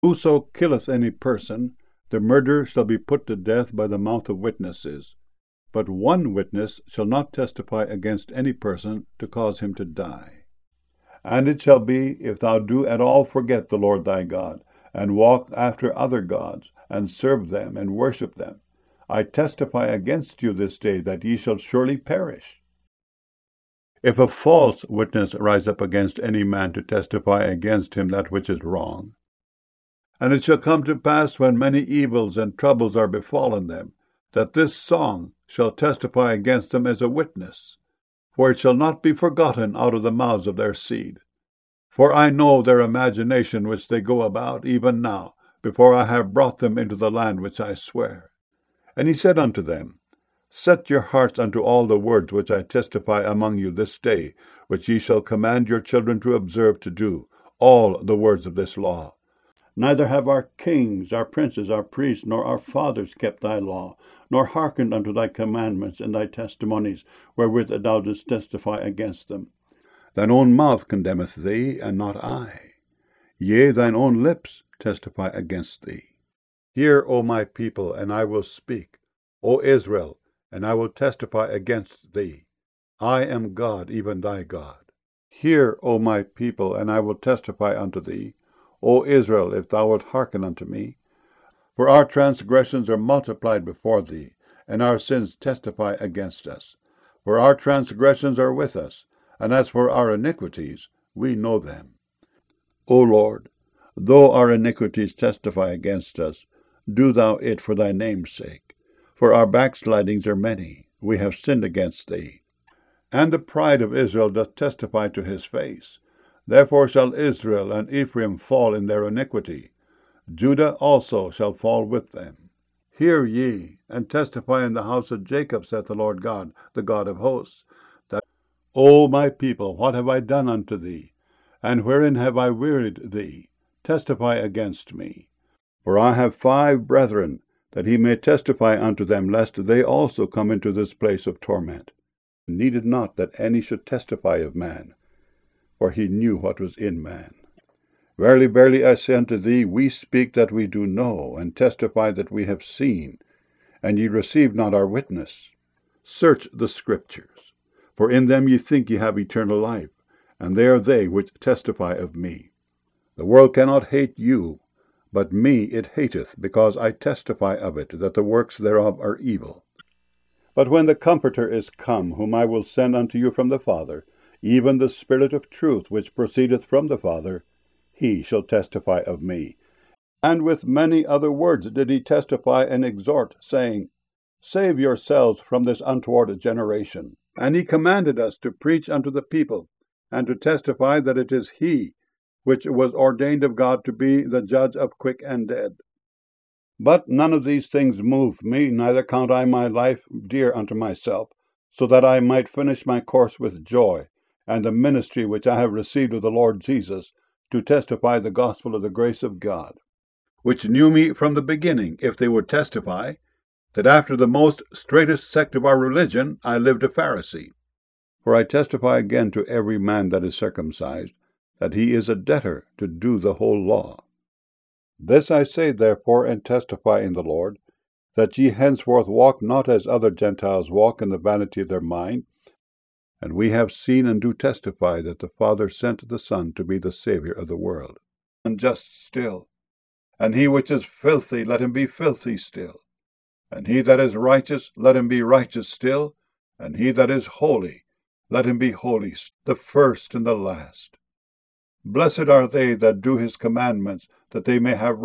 Whoso killeth any person, the murderer shall be put to death by the mouth of witnesses. But one witness shall not testify against any person to cause him to die. And it shall be, if thou do at all forget the Lord thy God, and walk after other gods, and serve them, and worship them, I testify against you this day that ye shall surely perish. If a false witness rise up against any man to testify against him that which is wrong, and it shall come to pass when many evils and troubles are befallen them, that this song shall testify against them as a witness, for it shall not be forgotten out of the mouths of their seed. For I know their imagination which they go about, even now, before I have brought them into the land which I swear. And he said unto them, Set your hearts unto all the words which I testify among you this day, which ye shall command your children to observe to do, all the words of this law. Neither have our kings, our princes, our priests, nor our fathers kept thy law, nor hearkened unto thy commandments and thy testimonies, wherewith thou didst testify against them. Thine own mouth condemneth thee, and not I. Yea, thine own lips testify against thee. Hear, O my people, and I will speak. O Israel, and I will testify against thee. I am God, even thy God. Hear, O my people, and I will testify unto thee. O Israel, if thou wilt hearken unto me. For our transgressions are multiplied before thee, and our sins testify against us. For our transgressions are with us, and as for our iniquities, we know them. O Lord, though our iniquities testify against us, do thou it for thy name's sake. For our backslidings are many, we have sinned against thee. And the pride of Israel doth testify to his face. Therefore shall Israel and Ephraim fall in their iniquity. Judah also shall fall with them. Hear ye, and testify in the house of Jacob, saith the Lord God, the God of hosts, that, O my people, what have I done unto thee? And wherein have I wearied thee? Testify against me. For I have 5 brethren, that he may testify unto them, lest they also come into this place of torment. Needed not that any should testify of man, for he knew what was in man. Verily, verily, I say unto thee, we speak that we do know, and testify that we have seen, and ye receive not our witness. Search the Scriptures, for in them ye think ye have eternal life, and they are they which testify of me. The world cannot hate you, but me it hateth, because I testify of it, that the works thereof are evil. But when the Comforter is come, whom I will send unto you from the Father, even the Spirit of truth, which proceedeth from the Father, he shall testify of me. And with many other words did he testify and exhort, saying, Save yourselves from this untoward generation. And he commanded us to preach unto the people, and to testify that it is he which was ordained of God to be the judge of quick and dead. But none of these things move me, neither count I my life dear unto myself, so that I might finish my course with joy, and the ministry which I have received of the Lord Jesus, to testify the gospel of the grace of God, which knew me from the beginning, if they would testify, that after the most straitest sect of our religion I lived a Pharisee. For I testify again to every man that is circumcised, that he is a debtor to do the whole law. This I say therefore, and testify in the Lord, that ye henceforth walk not as other Gentiles walk in the vanity of their mind. And we have seen and do testify that the Father sent the Son to be the Saviour of the world. Unjust still. And he which is filthy, let him be filthy still. And he that is righteous, let him be righteous still. And he that is holy, let him be holy, the first and the last. Blessed are they that do his commandments, that they may have